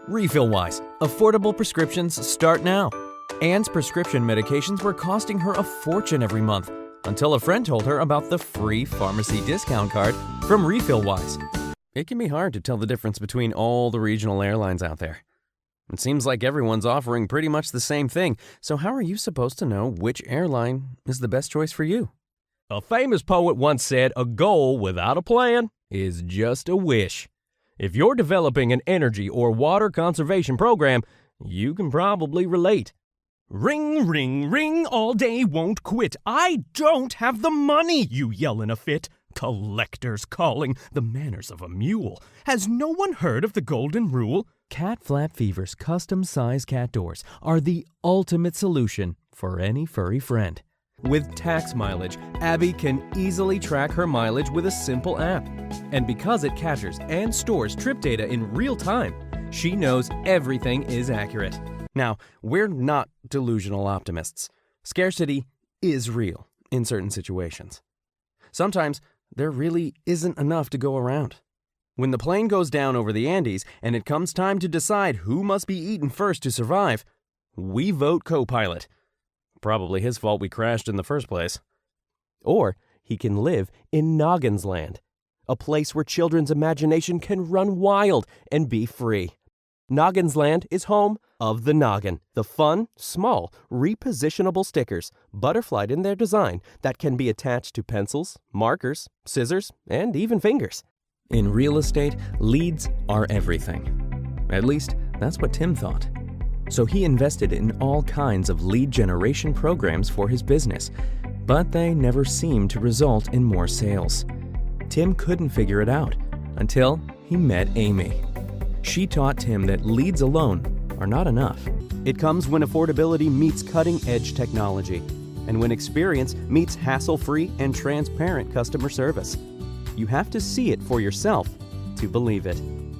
Refill-wise, affordable prescriptions start now. Anne's prescription medications were costing her a fortune every month until a friend told her about the free pharmacy discount card from Refill-wise. It can be hard to tell the difference between all the regional airlines out there. It seems like everyone's offering pretty much the same thing, so how are you supposed to know which airline is the best choice for you? A famous poet once said, "A goal without a plan is just a wish." If you're developing an energy or water conservation program, you can probably relate. Ring, ring, ring, all day won't quit. I don't have the money, you yell in a fit. Collectors calling, the manners of a mule. Has no one heard of the golden rule? Cat Flap Fever's custom-size cat doors are the ultimate solution for any furry friend. With tax mileage, Abby can easily track her mileage with a simple app. And because it captures and stores trip data in real time, she knows everything is accurate. Now, we're not delusional optimists. Scarcity is real in certain situations. Sometimes there really isn't enough to go around. When the plane goes down over the Andes and it comes time to decide who must be eaten first to survive, we vote co-pilot. Probably his fault we crashed in the first place. Or he can live in Noggin's Land, a place where children's imagination can run wild and be free. Noggin's Land is home of the Noggin, the fun, small, repositionable stickers, butterflied in their design, that can be attached to pencils, markers, scissors, and even fingers. In real estate, leads are everything. At least, that's what Tim thought. So he invested in all kinds of lead generation programs for his business, but they never seemed to result in more sales. Tim couldn't figure it out until he met Amy. She taught Tim that leads alone are not enough. It comes when affordability meets cutting-edge technology, and when experience meets hassle-free and transparent customer service. You have to see it for yourself to believe it.